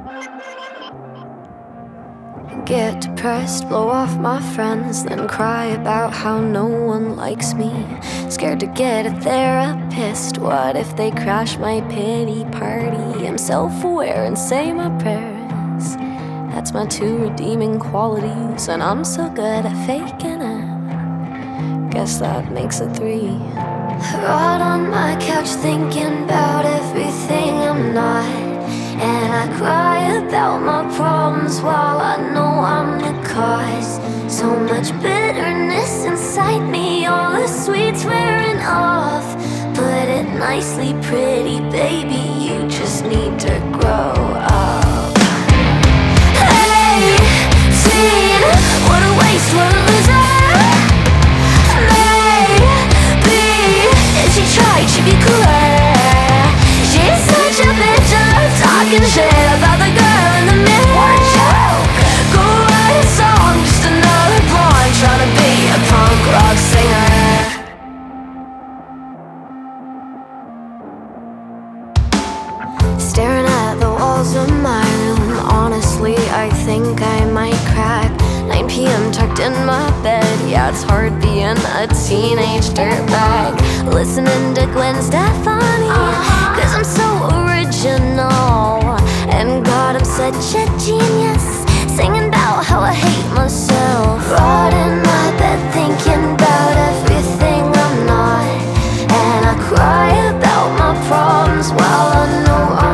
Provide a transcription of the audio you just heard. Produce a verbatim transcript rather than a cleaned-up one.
Get depressed, blow off my friends, then cry about how no one likes me. Scared to get a therapist, what if they crash my pity party? I'm self-aware and say my prayers, that's my two redeeming qualities. And I'm so good at faking it, guess that makes it three. Rot on my couch thinking about everything I'm not, and I cry about my problems while I know I'm the cause. So much bitterness inside me, all the sweet's wearing off. Put it nicely, pretty baby, you just need to grow up. Hey, teen, what a waste, what a loser. Maybe if she tried, she'd be cooler. She's such a bitch, I love talking shit about the girl in the mirror. Go write a song, just another blonde trying to be a punk rock singer. Staring at the walls of my room, honestly I think I might crack. nine p m tucked in my bed, yeah it's hard being a teenage dirtbag. Listening to Gwen Stefani, cause I'm so original. And God, I'm such a genius, singing about how I hate myself. Rot in my bed thinking about everything I'm not, and I cry about my problems while I know